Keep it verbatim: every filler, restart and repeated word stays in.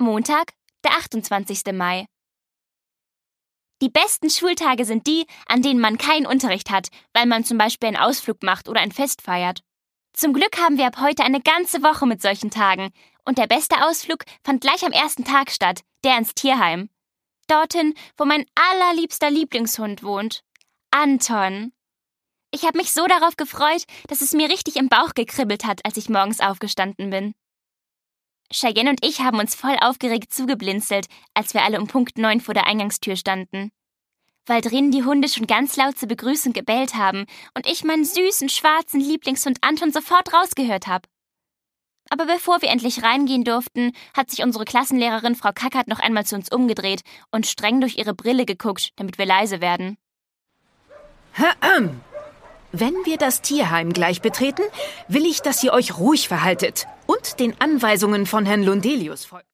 Montag, der achtundzwanzigste Mai. Die besten Schultage sind die, an denen man keinen Unterricht hat, weil man zum Beispiel einen Ausflug macht oder ein Fest feiert. Zum Glück haben wir ab heute eine ganze Woche mit solchen Tagen. Und der beste Ausflug fand gleich am ersten Tag statt, der ins Tierheim. Dorthin, wo mein allerliebster Lieblingshund wohnt. Anton. Ich habe mich so darauf gefreut, dass es mir richtig im Bauch gekribbelt hat, als ich morgens aufgestanden bin. Cheyenne und ich haben uns voll aufgeregt zugeblinzelt, als wir alle um Punkt neun vor der Eingangstür standen. Weil drinnen die Hunde schon ganz laut zur Begrüßung gebellt haben und ich meinen süßen, schwarzen Lieblingshund Anton sofort rausgehört habe. Aber bevor wir endlich reingehen durften, hat sich unsere Klassenlehrerin Frau Kackert noch einmal zu uns umgedreht und streng durch ihre Brille geguckt, damit wir leise werden. Wenn wir das Tierheim gleich betreten, will ich, dass ihr euch ruhig verhaltet und den Anweisungen von Herrn Lundelius folgt.